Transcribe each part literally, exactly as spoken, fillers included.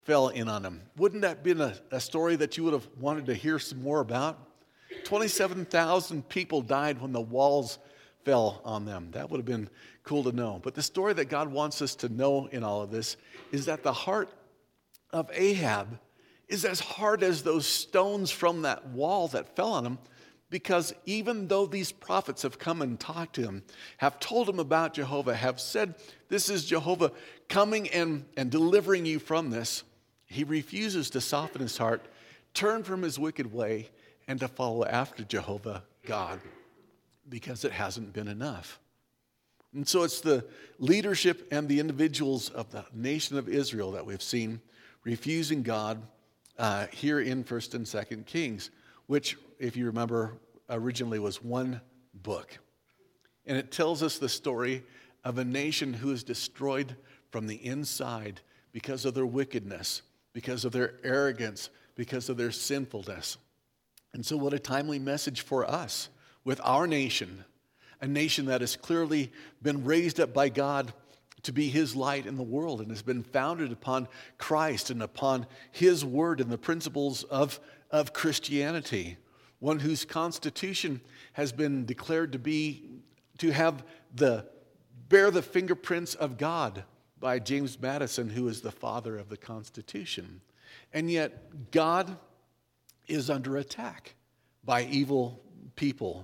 fell in on them. Wouldn't that have been a, a story that you would have wanted to hear some more about? twenty-seven thousand people died when the walls fell on them. That would have been cool to know. But the story that God wants us to know in all of this is that the heart of Ahab is as hard as those stones from that wall that fell on him, because even though these prophets have come and talked to him, have told him about Jehovah, have said, this is Jehovah coming and, and delivering you from this, he refuses to soften his heart, turn from his wicked way, and to follow after Jehovah God, because it hasn't been enough. And so it's the leadership and the individuals of the nation of Israel that we've seen refusing God uh, here in First and Second Kings, which, if you remember, originally was one book. And it tells us the story of a nation who is destroyed from the inside because of their wickedness, because of their arrogance, because of their sinfulness. And so what a timely message for us with our nation, a nation that has clearly been raised up by God to be his light in the world and has been founded upon Christ and upon his word and the principles of, of Christianity. One whose constitution has been declared to be, to have the, bear the fingerprints of God by James Madison, who is the father of the Constitution. And yet God is under attack by evil people,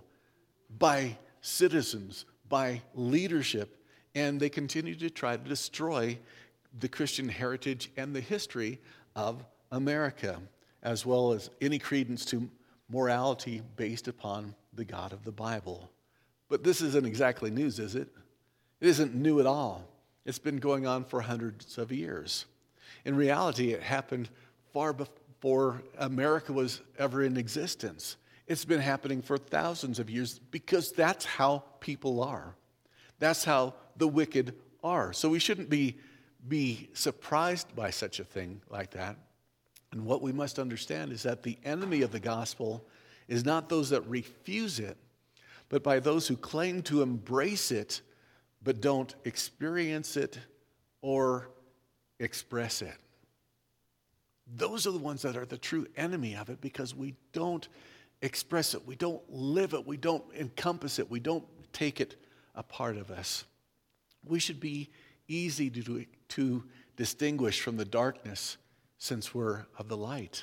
by citizens, by leadership, and they continue to try to destroy the Christian heritage and the history of America, as well as any credence to morality based upon the God of the Bible. But this isn't exactly news, is it? It isn't new at all. It's been going on for hundreds of years. In reality, it happened far before America was ever in existence. It's been happening for thousands of years because that's how people are. That's how the wicked are. So we shouldn't be, be surprised by such a thing like that. And what we must understand is that the enemy of the gospel is not those that refuse it, but by those who claim to embrace it, but don't experience it or express it. Those are the ones that are the true enemy of it, because we don't express it, we don't live it, we don't encompass it, we don't take it a part of us. We should be easy to, to distinguish from the darkness, since we're of the light.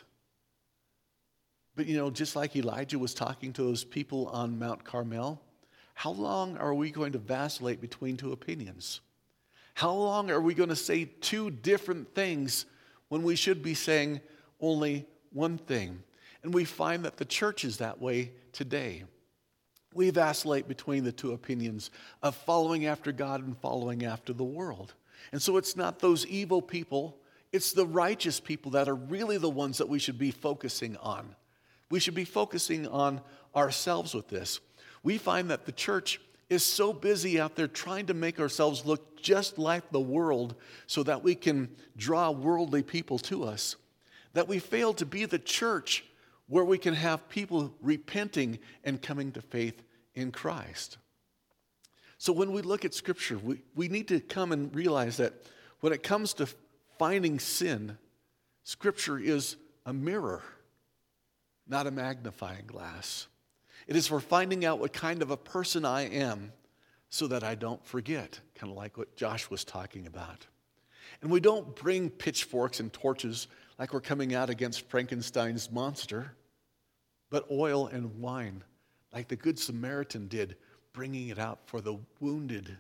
But you know, just like Elijah was talking to those people on Mount Carmel, how long are we going to vacillate between two opinions? How long are we going to say two different things when we should be saying only one thing? And we find that the church is that way today. We vacillate between the two opinions of following after God and following after the world. And so it's not those evil people, it's the righteous people that are really the ones that we should be focusing on. We should be focusing on ourselves with this. We find that the church is so busy out there trying to make ourselves look just like the world so that we can draw worldly people to us, that we fail to be the church where we can have people repenting and coming to faith in Christ. So when we look at Scripture, we, we need to come and realize that when it comes to finding sin, Scripture is a mirror, not a magnifying glass. It is for finding out what kind of a person I am so that I don't forget, kind of like what Josh was talking about. And we don't bring pitchforks and torches like we're coming out against Frankenstein's monster, but oil and wine, like the Good Samaritan did, bringing it out for the wounded.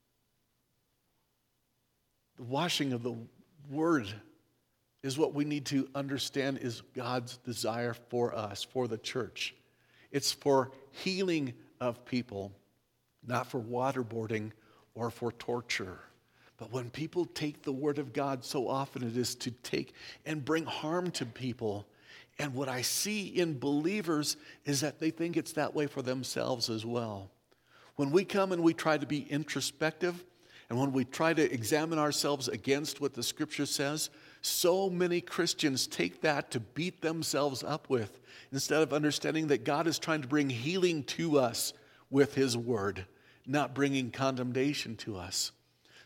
The washing of the Word is what we need to understand is God's desire for us, for the church. It's for healing of people, not for waterboarding or for torture. But when people take the Word of God, so often it is to take and bring harm to people. And what I see in believers is that they think it's that way for themselves as well. When we come and we try to be introspective, and when we try to examine ourselves against what the Scripture says, so many Christians take that to beat themselves up with, instead of understanding that God is trying to bring healing to us with His Word, not bringing condemnation to us.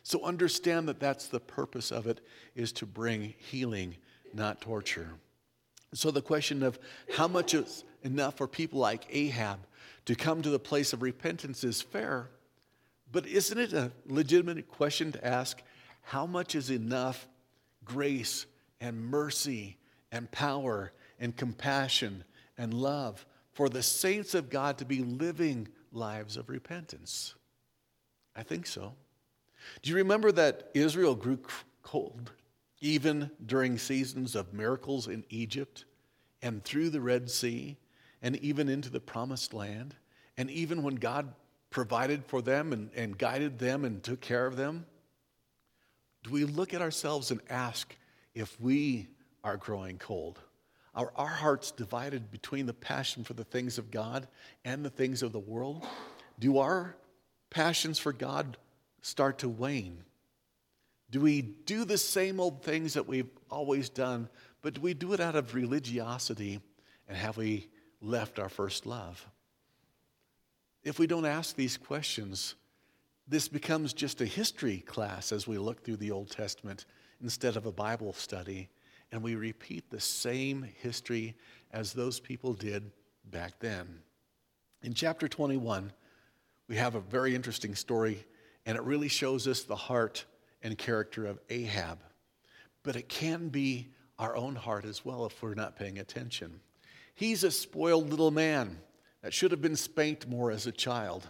So understand that that's the purpose of it, is to bring healing, not torture. So the question of how much is enough for people like Ahab to come to the place of repentance is fair, but isn't it a legitimate question to ask, how much is enough grace and mercy and power and compassion and love for the saints of God to be living lives of repentance? I think so. Do you remember that Israel grew cold even during seasons of miracles in Egypt and through the Red Sea and even into the Promised Land, and even when God provided for them and, and guided them and took care of them? Do we look at ourselves and ask if we are growing cold? Are our hearts divided between the passion for the things of God and the things of the world? Do our passions for God start to wane? Do we do the same old things that we've always done, but do we do it out of religiosity, and have we left our first love? If we don't ask these questions, this becomes just a history class as we look through the Old Testament instead of a Bible study, and we repeat the same history as those people did back then. In chapter twenty-one, we have a very interesting story, and it really shows us the heart and character of Ahab. But it can be our own heart as well if we're not paying attention. He's a spoiled little man that should have been spanked more as a child.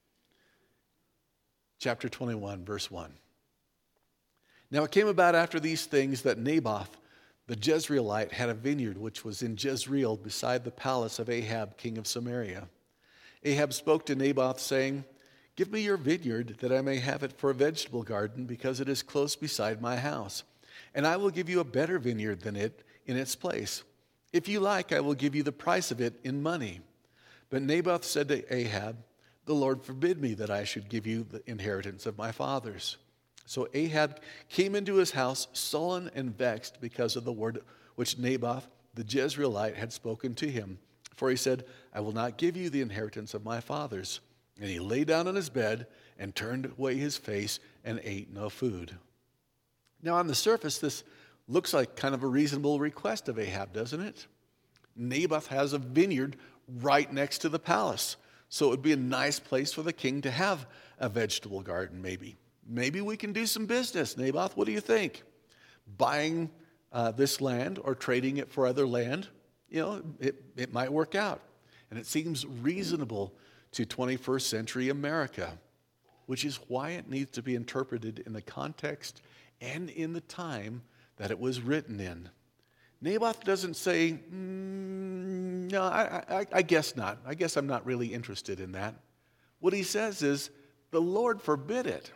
Chapter twenty-one, verse one. Now it came about after these things that Naboth, the Jezreelite, had a vineyard which was in Jezreel beside the palace of Ahab, king of Samaria. Ahab spoke to Naboth, saying, "Give me your vineyard, that I may have it for a vegetable garden, because it is close beside my house. And I will give you a better vineyard than it in its place. If you like, I will give you the price of it in money." But Naboth said to Ahab, "The Lord forbid me that I should give you the inheritance of my fathers." So Ahab came into his house sullen and vexed because of the word which Naboth the Jezreelite had spoken to him. For he said, "I will not give you the inheritance of my fathers." And he lay down on his bed and turned away his face and ate no food. Now on the surface, this looks like kind of a reasonable request of Ahab, doesn't it? Naboth has a vineyard right next to the palace, so it would be a nice place for the king to have a vegetable garden, maybe. Maybe we can do some business, Naboth. What do you think? Buying uh, this land or trading it for other land, you know, it, it might work out. And it seems reasonable to twenty-first century America, which is why it needs to be interpreted in the context and in the time that it was written in. Naboth doesn't say, mm, no, I, I, I guess not. I guess I'm not really interested in that. What he says is, the Lord forbid it.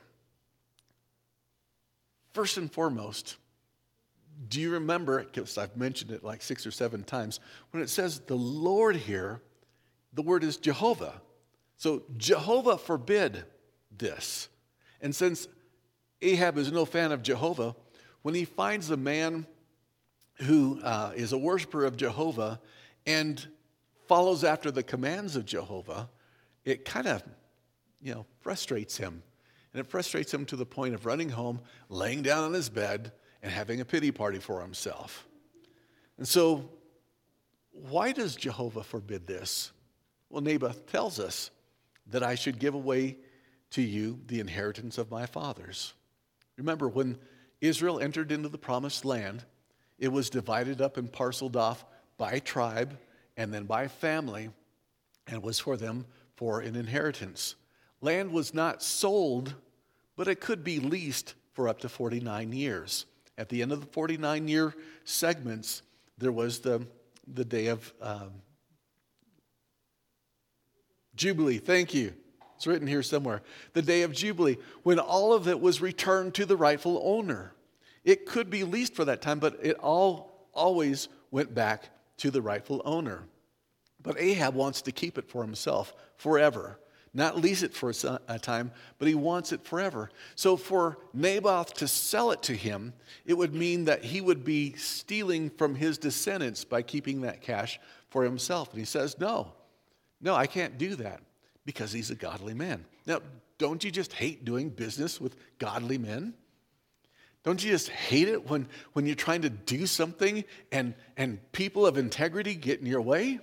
First and foremost, do you remember, because I've mentioned it like six or seven times, when it says the Lord here, the word is Jehovah. So Jehovah forbid this. And since Ahab is no fan of Jehovah, when he finds a man who uh, is a worshiper of Jehovah and follows after the commands of Jehovah, it kind of, you know, frustrates him. And it frustrates him to the point of running home, laying down on his bed, and having a pity party for himself. And so, why does Jehovah forbid this? Well, Naboth tells us that I should give away to you the inheritance of my fathers. Remember, when Israel entered into the promised land, it was divided up and parceled off by tribe and then by family, and was for them for an inheritance. Land was not sold, but it could be leased for up to forty-nine years. At the end of the forty-nine-year segments, there was the, the day of um, Jubilee. Thank you. It's written here somewhere. The day of Jubilee, when all of it was returned to the rightful owner. It could be leased for that time, but it all always went back to the rightful owner. But Ahab wants to keep it for himself forever. Not lease it for a time, but he wants it forever. So for Naboth to sell it to him, it would mean that he would be stealing from his descendants by keeping that cash for himself. And he says, no, no, I can't do that, because he's a godly man. Now, don't you just hate doing business with godly men? Don't you just hate it when, when you're trying to do something and, and people of integrity get in your way?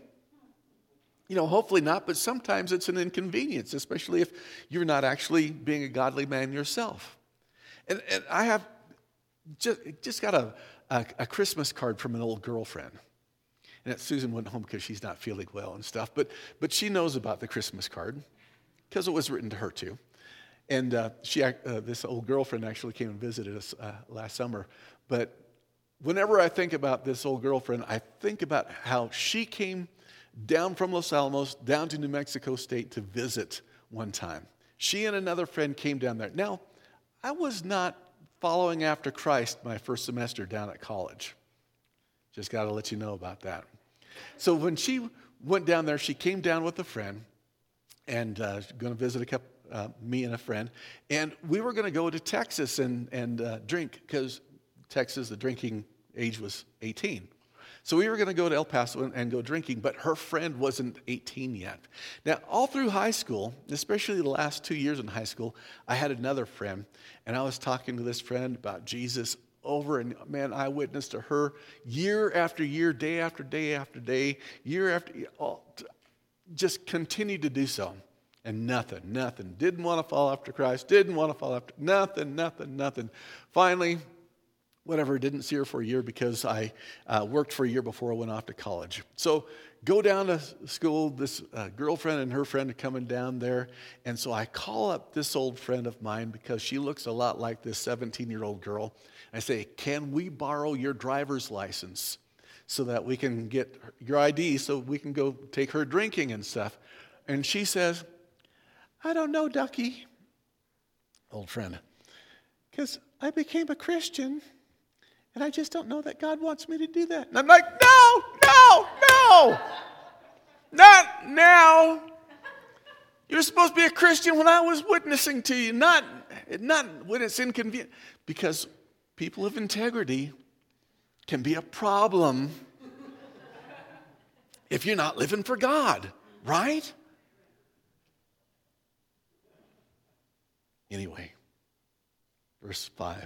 You know, hopefully not, but sometimes it's an inconvenience, especially if you're not actually being a godly man yourself. And, and I have just, just got a, a, a Christmas card from an old girlfriend. And that Susan went home because she's not feeling well and stuff, but, but she knows about the Christmas card because it was written to her too. And uh, she, uh, this old girlfriend actually came and visited us uh, last summer. But whenever I think about this old girlfriend, I think about how she came down from Los Alamos, down to New Mexico State to visit one time. She and another friend came down there. Now, I was not following after Christ my first semester down at college. Just got to let you know about that. So when she went down there, she came down with a friend and uh, going to visit a couple. Uh, me and a friend, and we were going to go to Texas and, and uh, drink, because Texas, the drinking age was eighteen. So we were going to go to El Paso and, and go drinking, but her friend wasn't eighteen yet. Now, all through high school, especially the last two years in high school, I had another friend, and I was talking to this friend about Jesus over, and man, I witnessed to her year after year, day after day after day, year after year, all, just continued to do so. And nothing, nothing. Didn't want to follow after Christ. Didn't want to follow after, nothing, nothing, nothing. Finally, whatever, didn't see her for a year because I uh, worked for a year before I went off to college. So go down to school, this uh, girlfriend and her friend are coming down there. And so I call up this old friend of mine because she looks a lot like this seventeen-year-old girl. I say, can we borrow your driver's license so that we can get your I D so we can go take her drinking and stuff? And she says, I don't know, Ducky, old friend, because I became a Christian, and I just don't know that God wants me to do that. And I'm like, no, no, no, not now. You're supposed to be a Christian when I was witnessing to you, not, not when it's inconvenient, because people of integrity can be a problem if you're not living for God, right? Anyway, verse five.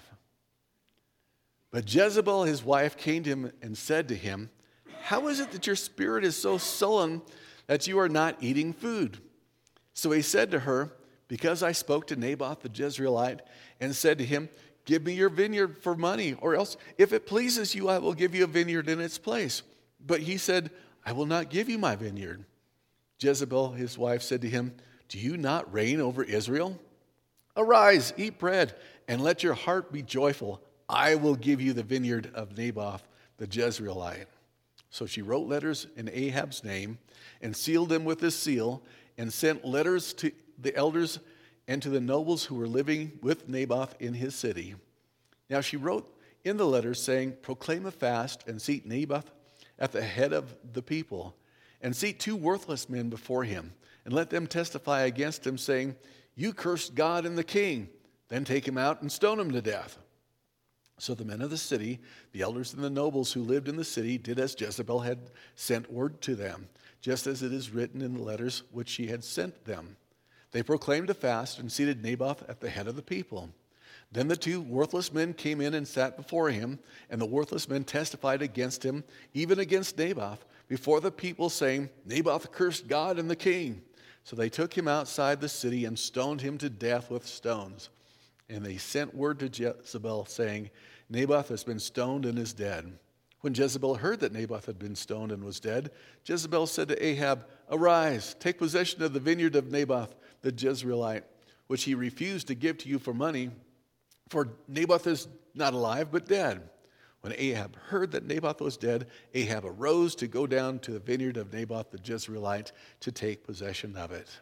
But Jezebel, his wife, came to him and said to him, how is it that your spirit is so sullen that you are not eating food? So he said to her, because I spoke to Naboth the Jezreelite and said to him, give me your vineyard for money, or else if it pleases you, I will give you a vineyard in its place. But he said, I will not give you my vineyard. Jezebel, his wife, said to him, do you not reign over Israel? Arise, eat bread, and let your heart be joyful. I will give you the vineyard of Naboth the Jezreelite. So she wrote letters in Ahab's name and sealed them with this seal and sent letters to the elders and to the nobles who were living with Naboth in his city. Now she wrote in the letters saying, proclaim a fast and seat Naboth at the head of the people, and seat two worthless men before him, and let them testify against him, saying, you cursed God and the king. Then take him out and stone him to death. So the men of the city, the elders and the nobles who lived in the city, did as Jezebel had sent word to them, just as it is written in the letters which she had sent them. They proclaimed a fast and seated Naboth at the head of the people. Then the two worthless men came in and sat before him, and the worthless men testified against him, even against Naboth, before the people, saying, Naboth cursed God and the king. So they took him outside the city and stoned him to death with stones. And they sent word to Jezebel, saying, Naboth has been stoned and is dead. When Jezebel heard that Naboth had been stoned and was dead, Jezebel said to Ahab, arise, take possession of the vineyard of Naboth the Jezreelite, which he refused to give to you for money, for Naboth is not alive but dead. When Ahab heard that Naboth was dead, Ahab arose to go down to the vineyard of Naboth the Jezreelite to take possession of it.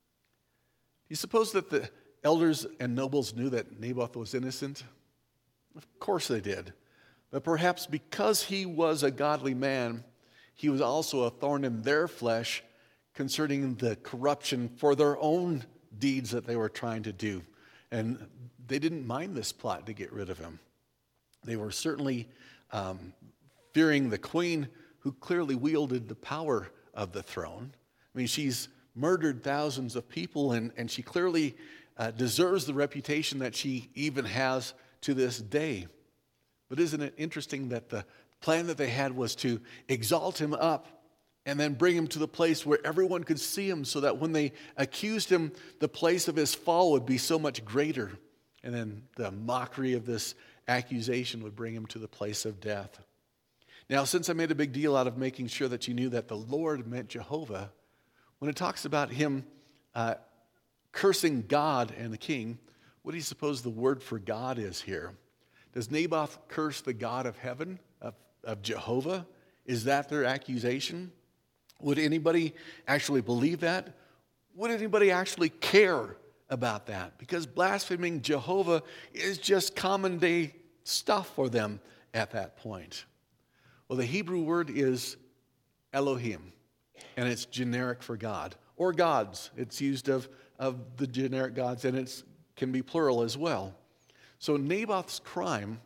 Do you suppose that the elders and nobles knew that Naboth was innocent? Of course they did. But perhaps because he was a godly man, he was also a thorn in their flesh concerning the corruption for their own deeds that they were trying to do. And they didn't mind this plot to get rid of him. They were certainly um, fearing the queen, who clearly wielded the power of the throne. I mean, she's murdered thousands of people, and, and she clearly uh, deserves the reputation that she even has to this day. But isn't it interesting that the plan that they had was to exalt him up and then bring him to the place where everyone could see him, so that when they accused him, the place of his fall would be so much greater. And then the mockery of this accusation would bring him to the place of death. Now, since I made a big deal out of making sure that you knew that the Lord meant Jehovah, when it talks about him uh, cursing God and the king, what do you suppose the word for God is here? Does Naboth curse the God of heaven, of, of Jehovah? Is that their accusation? Would anybody actually believe that? Would anybody actually care about that? Because blaspheming Jehovah is just common day stuff for them at that point. Well, the Hebrew word is Elohim, and it's generic for God, or gods. It's used of, of the generic gods, and it can be plural as well. So Naboth's crime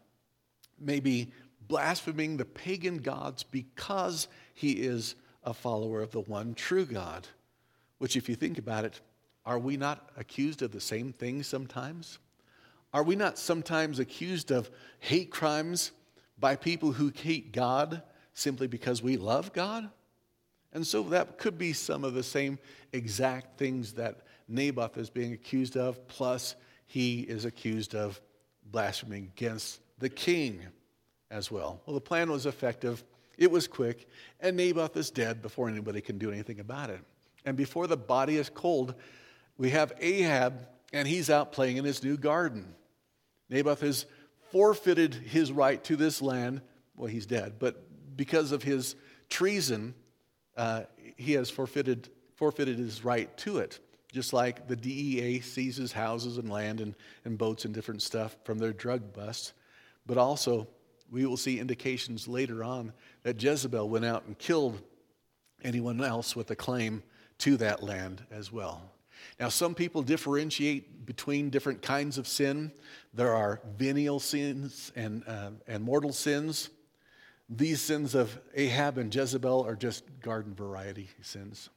may be blaspheming the pagan gods because he is a follower of the one true God, which, if you think about it, are we not accused of the same thing sometimes? Are we not sometimes accused of hate crimes by people who hate God simply because we love God? And so that could be some of the same exact things that Naboth is being accused of, plus he is accused of blaspheming against the king as well. Well, the plan was effective, it was quick, and Naboth is dead before anybody can do anything about it. And before the body is cold, we have Ahab, and he's out playing in his new garden. Naboth has forfeited his right to this land. Well, he's dead, but because of his treason, uh, he has forfeited forfeited his right to it. Just like the D E A seizes houses and land and, and boats and different stuff from their drug busts. But also, we will see indications later on that Jezebel went out and killed anyone else with a claim to that land as well. Now, some people differentiate between different kinds of sin. There are venial sins and, uh, and mortal sins. These sins of Ahab and Jezebel are just garden variety sins.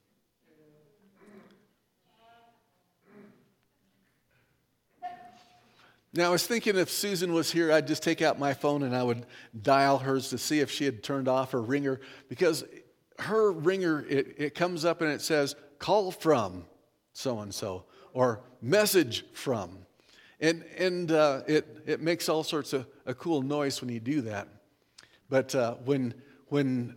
Now, I was thinking if Susan was here, I'd just take out my phone and I would dial hers to see if she had turned off her ringer, because her ringer, it, it comes up and it says, call from so-and-so, or message from. And, and uh, it, it makes all sorts of a cool noise when you do that. But uh, when, when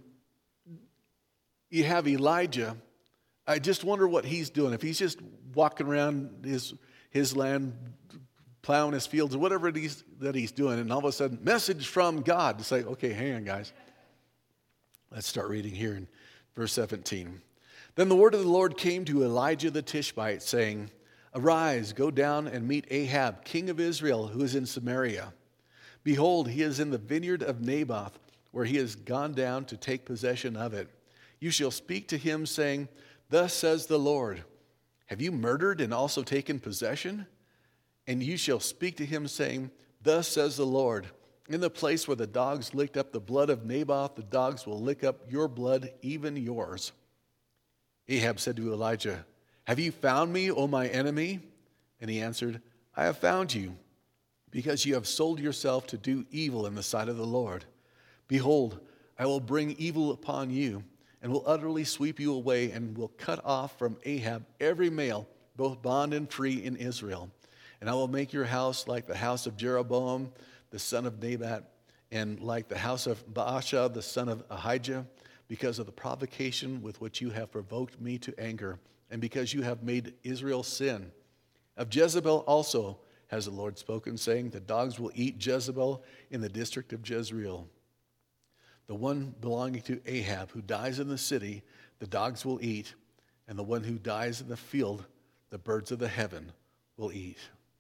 you have Elijah, I just wonder what he's doing. If he's just walking around his, his land, plowing his fields, or whatever it is that he's doing, and all of a sudden, message from God. It's like, okay, hang on, guys. Let's start reading here in verse seventeen. Then the word of the Lord came to Elijah the Tishbite, saying, arise, go down and meet Ahab, king of Israel, who is in Samaria. Behold, he is in the vineyard of Naboth, where he has gone down to take possession of it. You shall speak to him, saying, thus says the Lord, have you murdered and also taken possession? And you shall speak to him, saying, thus says the Lord, in the place where the dogs licked up the blood of Naboth, the dogs will lick up your blood, even yours. Ahab said to Elijah, have you found me, O my enemy? And he answered, I have found you, because you have sold yourself to do evil in the sight of the Lord. Behold, I will bring evil upon you, and will utterly sweep you away, and will cut off from Ahab every male, both bond and free, in Israel. And I will make your house like the house of Jeroboam, the son of Nebat, and like the house of Baasha, the son of Ahijah, because of the provocation with which you have provoked me to anger, and because you have made Israel sin. Of Jezebel also has the Lord spoken, saying, the dogs will eat Jezebel in the district of Jezreel. The one belonging to Ahab who dies in the city, the dogs will eat, and the one who dies in the field, the birds of the heaven will eat.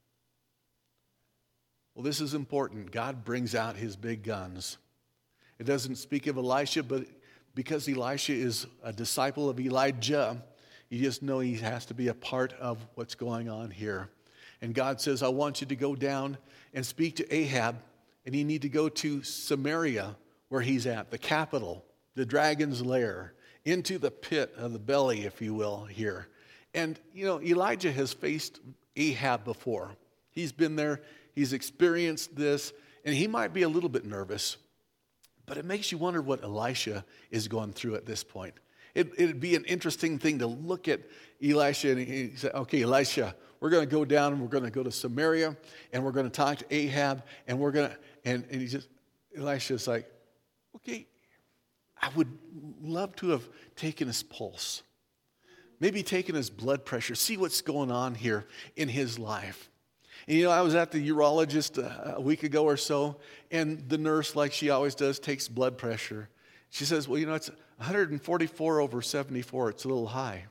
Well, this is important. God brings out his big guns. It doesn't speak of Elisha, but because Elisha is a disciple of Elijah, you just know he has to be a part of what's going on here. And God says, I want you to go down and speak to Ahab, and you need to go to Samaria, where he's at, the capital, the dragon's lair, into the pit of the belly, if you will, here. And, you know, Elijah has faced Ahab before. He's been there, he's experienced this, and he might be a little bit nervous. But it makes you wonder what Elisha is going through at this point. It, it'd be an interesting thing to look at Elisha and he said, okay, Elisha, we're going to go down and we're going to go to Samaria and we're going to talk to Ahab and we're going to, and, and he just, Elisha's like, okay, I would love to have taken his pulse, maybe taken his blood pressure, see what's going on here in his life. And, you know, I was at the urologist a week ago or so, and the nurse, like she always does, takes blood pressure. She says, well, you know, it's one forty-four over seventy-four. It's a little high.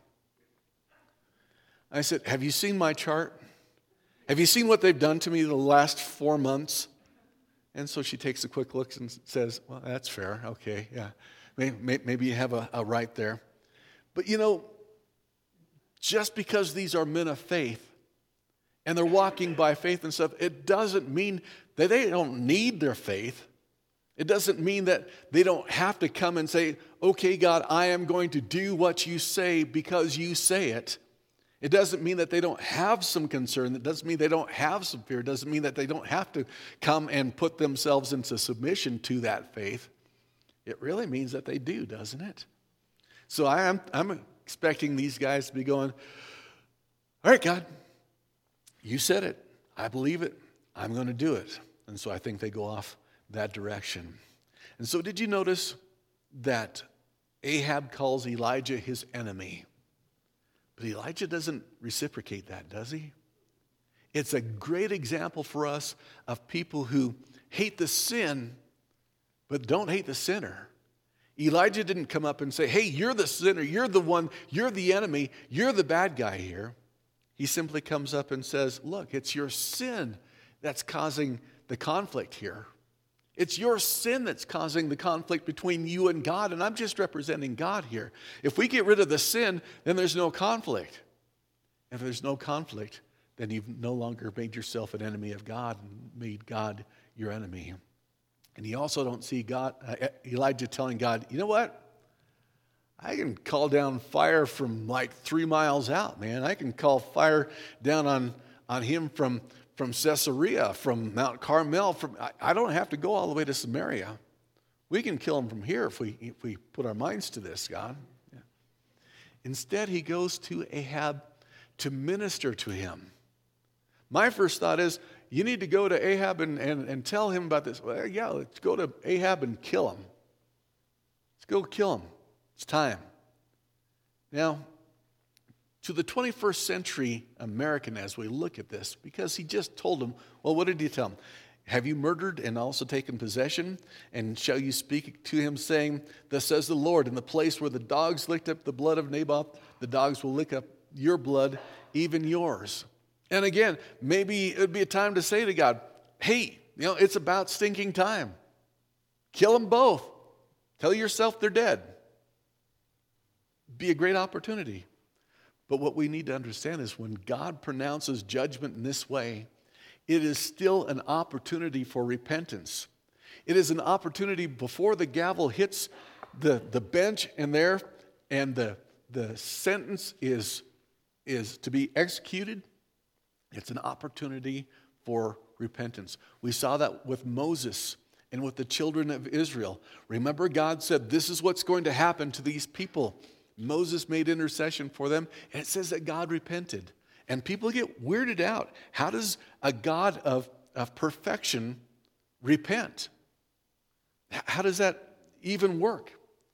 I said, have you seen my chart? Have you seen what they've done to me the last four months? And so she takes a quick look and says, well, that's fair. Okay, yeah. Maybe, maybe you have a, a right there. But, you know, just because these are men of faith, and they're walking by faith and stuff, it doesn't mean that they don't need their faith. It doesn't mean that they don't have to come and say, okay, God, I am going to do what you say because you say it. It doesn't mean that they don't have some concern. It doesn't mean they don't have some fear. It doesn't mean that they don't have to come and put themselves into submission to that faith. It really means that they do, doesn't it? So I am, I'm expecting these guys to be going, all right, God, you said it. I believe it. I'm going to do it. And so I think they go off that direction. And so did you notice that Ahab calls Elijah his enemy? But Elijah doesn't reciprocate that, does he? It's a great example for us of people who hate the sin, but don't hate the sinner. Elijah didn't come up and say, hey, you're the sinner. You're the one. You're the enemy. You're the bad guy here. He simply comes up and says, look, it's your sin that's causing the conflict here. It's your sin that's causing the conflict between you and God, and I'm just representing God here. If we get rid of the sin, then there's no conflict. If there's no conflict, then you've no longer made yourself an enemy of God and made God your enemy. And you also don't see God, uh, Elijah telling God, you know what? I can call down fire from like three miles out, man. I can call fire down on, on him from, from Caesarea, from Mount Carmel. From I, I don't have to go all the way to Samaria. We can kill him from here if we, if we put our minds to this, God. Yeah. Instead, he goes to Ahab to minister to him. My first thought is, you need to go to Ahab and, and, and tell him about this. Well, yeah, let's go to Ahab and kill him. Let's go kill him. It's time. Now, to the twenty-first century American, as we look at this, because he just told him, well, what did he tell him? Have you murdered and also taken possession? And shall you speak to him, saying, thus says the Lord, in the place where the dogs licked up the blood of Naboth, the dogs will lick up your blood, even yours. And again, maybe it would be a time to say to God, hey, you know, it's about stinking time. Kill them both. Tell yourself they're dead. Be a great opportunity. But what we need to understand is when God pronounces judgment in this way, it is still an opportunity for repentance. It is an opportunity before the gavel hits the, the bench and there, and the, the sentence is, is to be executed. It's an opportunity for repentance. We saw that with Moses and with the children of Israel. Remember, God said, this is what's going to happen to these people. Moses made intercession for them, and it says that God repented. And people get weirded out. How does a God of, of perfection repent? How does that even work?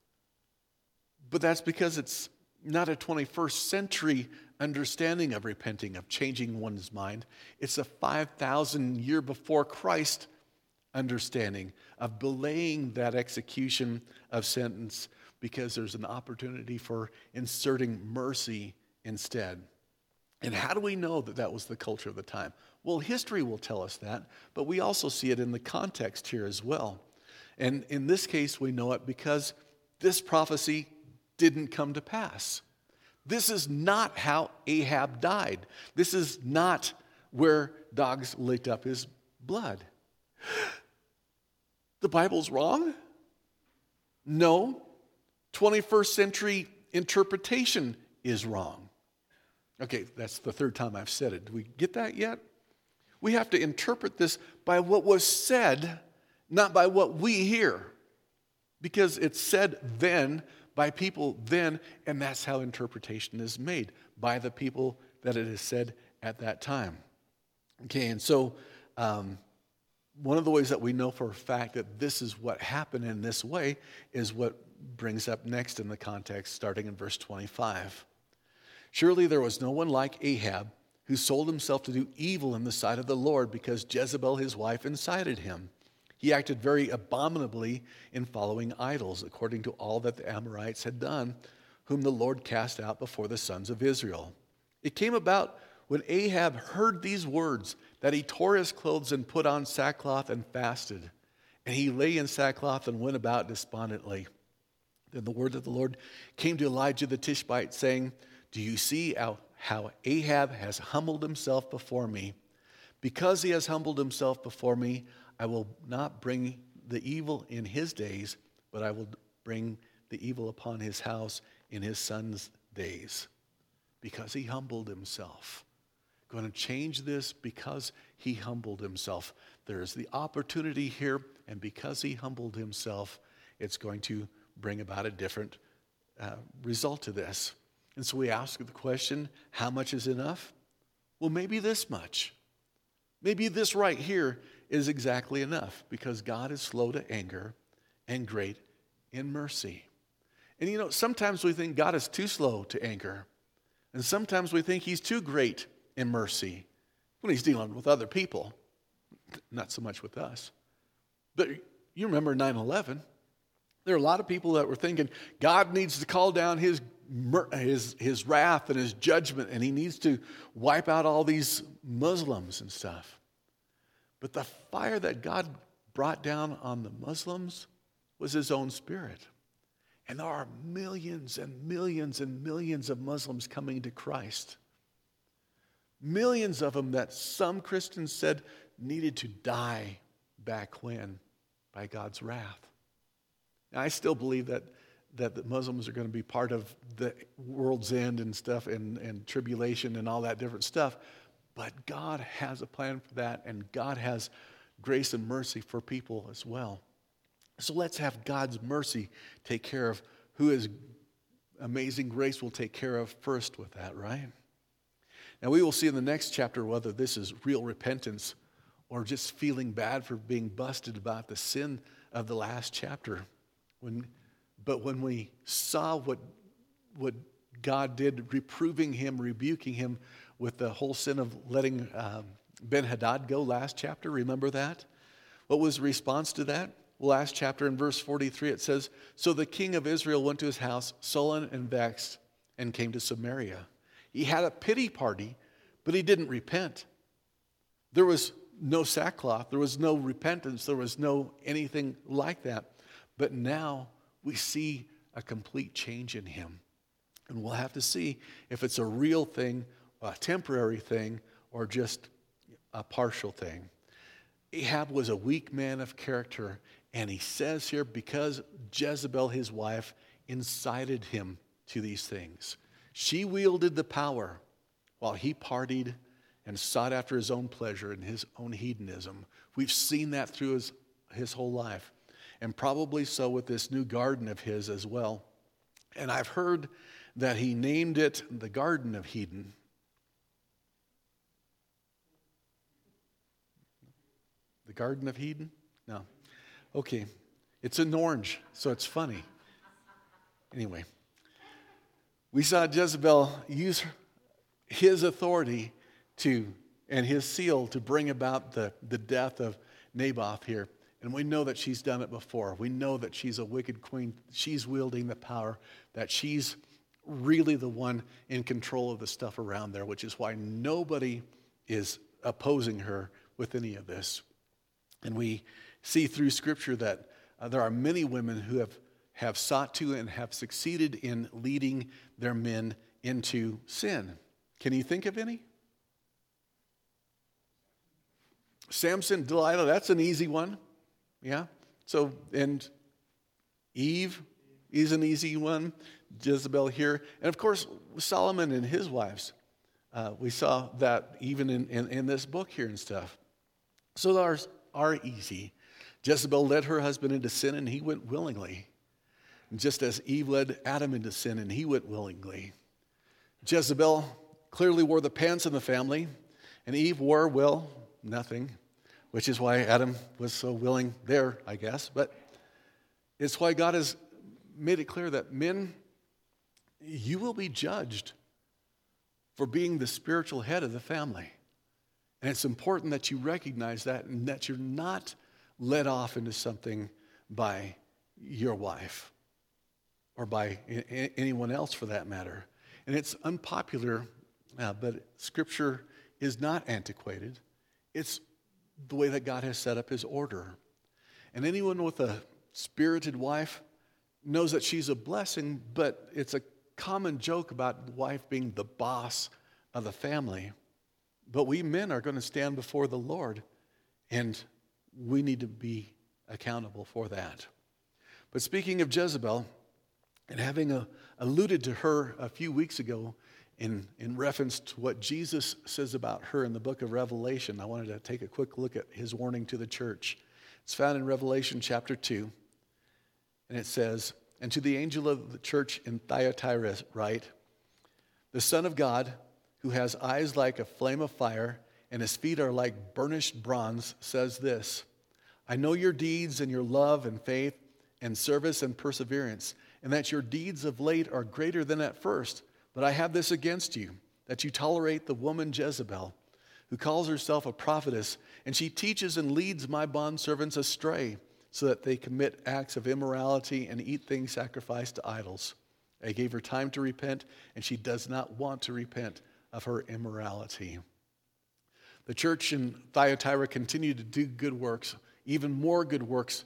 But that's because it's not a twenty-first century understanding of repenting, of changing one's mind. It's a five thousand year before Christ understanding of delaying that execution of sentence because there's an opportunity for inserting mercy instead. And how do we know that that was the culture of the time? Well, history will tell us that, but we also see it in the context here as well. And in this case, we know it because this prophecy didn't come to pass. This is not how Ahab died. This is not where dogs licked up his blood. The Bible's wrong? No. twenty-first century interpretation is wrong. Okay, that's the third time I've said it. Do we get that yet? We have to interpret this by what was said, not by what we hear. Because it's said then, by people then, and that's how interpretation is made, by the people that it is said at that time. Okay, and so um, one of the ways that we know for a fact that this is what happened in this way is what brings up next in the context, starting in verse twenty-five. Surely there was no one like Ahab, who sold himself to do evil in the sight of the Lord, because Jezebel his wife incited him. He acted very abominably in following idols, according to all that the Amorites had done, whom the Lord cast out before the sons of Israel. It came about when Ahab heard these words that he tore his clothes and put on sackcloth and fasted. And he lay in sackcloth and went about despondently. Then the word of the Lord came to Elijah the Tishbite, saying, Do you see how, how Ahab has humbled himself before me? Because he has humbled himself before me, I will not bring the evil in his days, but I will bring the evil upon his house in his son's days. Because he humbled himself. Going to change this because he humbled himself. There is the opportunity here, and because he humbled himself, it's going to bring about a different uh, result to this. And so we ask the question, how much is enough? Well, maybe this much. Maybe this right here is exactly enough, because God is slow to anger and great in mercy. And you know, sometimes we think God is too slow to anger, and sometimes we think he's too great in mercy when he's dealing with other people, not so much with us. But you remember nine eleven. There are a lot of people that were thinking God needs to call down his, his, his wrath and his judgment, and he needs to wipe out all these Muslims and stuff. But the fire that God brought down on the Muslims was his own Spirit. And there are millions and millions and millions of Muslims coming to Christ. Millions of them that some Christians said needed to die back when by God's wrath. Now, I still believe that, that the Muslims are going to be part of the world's end and stuff and, and tribulation and all that different stuff. But God has a plan for that, and God has grace and mercy for people as well. So let's have God's mercy take care of who His amazing grace will take care of first with that, right? Now we will see in the next chapter whether this is real repentance or just feeling bad for being busted about the sin of the last chapter. When, but when we saw what, what God did, reproving him, rebuking him with the whole sin of letting um, Ben-Hadad go last chapter, remember that? What was the response to that? Last chapter in verse forty-three it says, So the king of Israel went to his house, sullen and vexed, and came to Samaria. He had a pity party, but he didn't repent. There was no sackcloth, there was no repentance, there was no anything like that. But now we see a complete change in him. And we'll have to see if it's a real thing, a temporary thing, or just a partial thing. Ahab was a weak man of character, and he says here, because Jezebel, his wife, incited him to these things. She wielded the power while he partied and sought after his own pleasure and his own hedonism. We've seen that through his, his whole life. And probably so with this new garden of his as well. And I've heard that he named it the Garden of Eden. The Garden of Eden? No. Okay. It's in orange, so it's funny. Anyway. We saw Jezebel use his authority to, and his seal to bring about the, the death of Naboth here. And we know that she's done it before. We know that she's a wicked queen. She's wielding the power, that she's really the one in control of the stuff around there, which is why nobody is opposing her with any of this. And we see through Scripture that uh, there are many women who have, have sought to and have succeeded in leading their men into sin. Can you think of any? Samson, Delilah, that's an easy one. Yeah. So, and Eve is an easy one. Jezebel here. And of course, Solomon and his wives. Uh, we saw that even in, in, in this book here and stuff. So ours are easy. Jezebel led her husband into sin, and he went willingly. Just as Eve led Adam into sin, and he went willingly. Jezebel clearly wore the pants in the family, and Eve wore, well, nothing, which is why Adam was so willing there, I guess. But it's why God has made it clear that men, you will be judged for being the spiritual head of the family. And it's important that you recognize that and that you're not led off into something by your wife or by anyone else for that matter. And it's unpopular, uh, but Scripture is not antiquated. It's the way that God has set up his order. And anyone with a spirited wife knows that she's a blessing, but it's a common joke about the wife being the boss of the family. But we men are going to stand before the Lord, and we need to be accountable for that. But speaking of Jezebel, and having a, alluded to her a few weeks ago in, in reference to what Jesus says about her in the book of Revelation, I wanted to take a quick look at his warning to the church. It's found in Revelation chapter two, and it says, "And to the angel of the church in Thyatira write, the Son of God, who has eyes like a flame of fire, and his feet are like burnished bronze, says this, I know your deeds and your love and faith and service and perseverance, and that your deeds of late are greater than at first. But I have this against you, that you tolerate the woman Jezebel, who calls herself a prophetess, and she teaches and leads my bondservants astray, so that they commit acts of immorality and eat things sacrificed to idols. I gave her time to repent, and she does not want to repent of her immorality." The church in Thyatira continued to do good works, even more good works,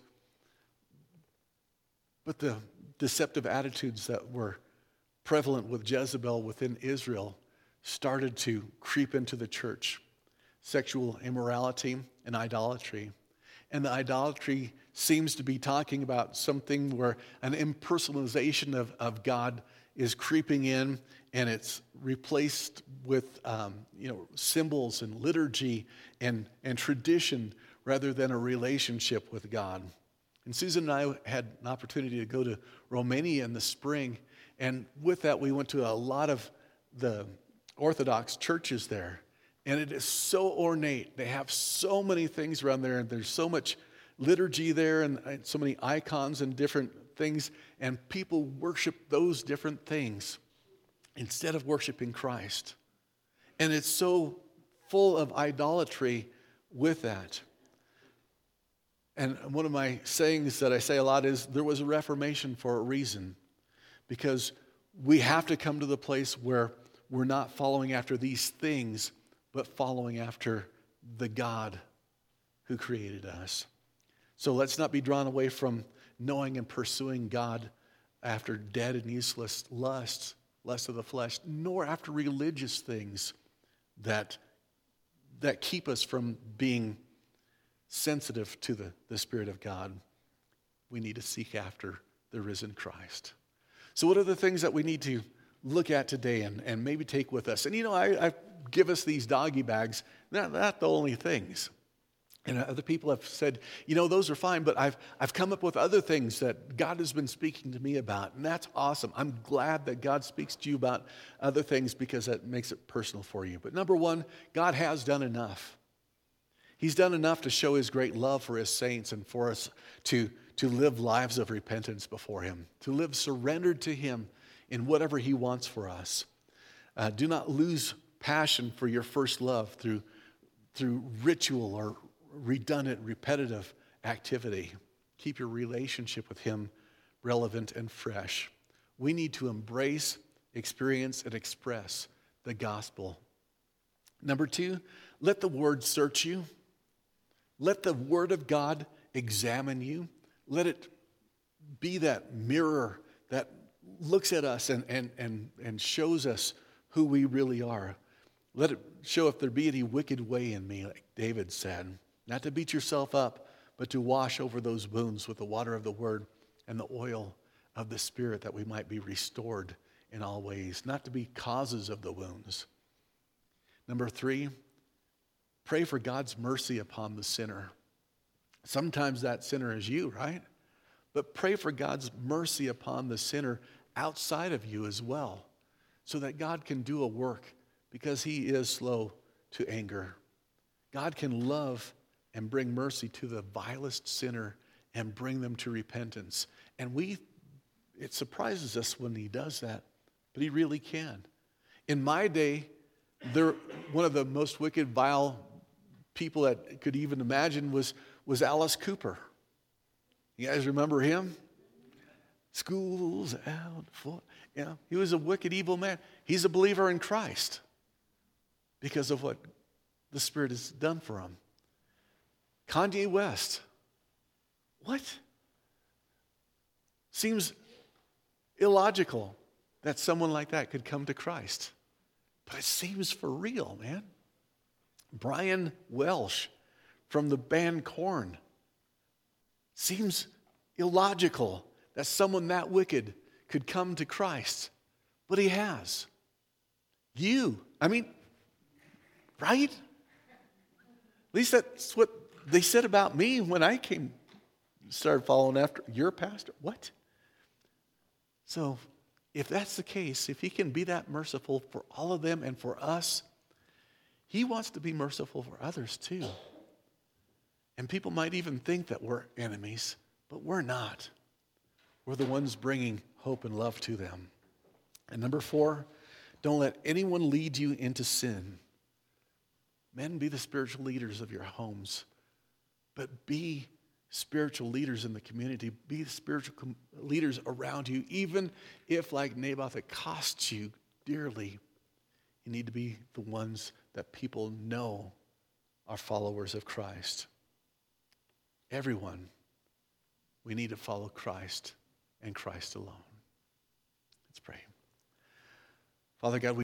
but the deceptive attitudes that were prevalent with Jezebel within Israel started to creep into the church. Sexual immorality and idolatry. And the idolatry seems to be talking about something where an impersonalization of, of God is creeping in, and it's replaced with um, you know symbols and liturgy and, and tradition rather than a relationship with God. And Susan and I had an opportunity to go to Romania in the spring, and with that we went to a lot of the Orthodox churches there. And it is so ornate. They have so many things around there, and there's so much liturgy there and so many icons and different things, and people worship those different things instead of worshiping Christ. And it's so full of idolatry with that. And one of my sayings that I say a lot is, there was a Reformation for a reason, because we have to come to the place where we're not following after these things, but following after the God who created us. So let's not be drawn away from knowing and pursuing God after dead and useless lusts, lust of the flesh, nor after religious things that, that keep us from being sensitive to the, the Spirit of God. We need to seek after the risen Christ. So what are the things that we need to look at today and, and maybe take with us? And you know, I, I give us these doggy bags. They're not the only things. And other people have said, you know, those are fine, but I've I've come up with other things that God has been speaking to me about, and that's awesome. I'm glad that God speaks to you about other things, because that makes it personal for you. But number one, God has done enough. He's done enough to show his great love for his saints and for us to, to live lives of repentance before him, to live surrendered to him in whatever he wants for us. Uh, do not lose passion for your first love through, through ritual or redundant, repetitive activity. Keep your relationship with him relevant and fresh. We need to embrace, experience, and express the gospel. Number two, let the word search you. Let the word of God examine you. Let it be that mirror that looks at us and, and, and, and shows us who we really are. Let it show if there be any wicked way in me, like David said. Not to beat yourself up, but to wash over those wounds with the water of the word and the oil of the Spirit, that we might be restored in all ways. Not to be causes of the wounds, Number three, pray for God's mercy upon the sinner. Sometimes that sinner is you, right? But pray for God's mercy upon the sinner outside of you as well, so that God can do a work, because he is slow to anger. God can love and bring mercy to the vilest sinner and bring them to repentance. And we, it surprises us when he does that, but he really can. In my day, there, one of the most wicked, vile people that could even imagine was, was Alice Cooper. You guys remember him? School's out for, you know, he was a wicked, evil man. He's a believer in Christ because of what the Spirit has done for him. Kanye West. What? Seems illogical that someone like that could come to Christ. But it seems for real, man. Brian Welsh from the band Korn. Seems illogical that someone that wicked could come to Christ. But he has. You. I mean, right? At least that's what they said about me when I came, started following after your pastor. What? So, if that's the case, if he can be that merciful for all of them and for us, he wants to be merciful for others too. And people might even think that we're enemies, but we're not. We're the ones bringing hope and love to them. And number four, don't let anyone lead you into sin. Men, be the spiritual leaders of your homes, but be spiritual leaders in the community. Be the spiritual com- leaders around you, even if, like Naboth, it costs you dearly. You need to be the ones that people know are followers of Christ. Everyone, we need to follow Christ and Christ alone. Let's pray. Father God, we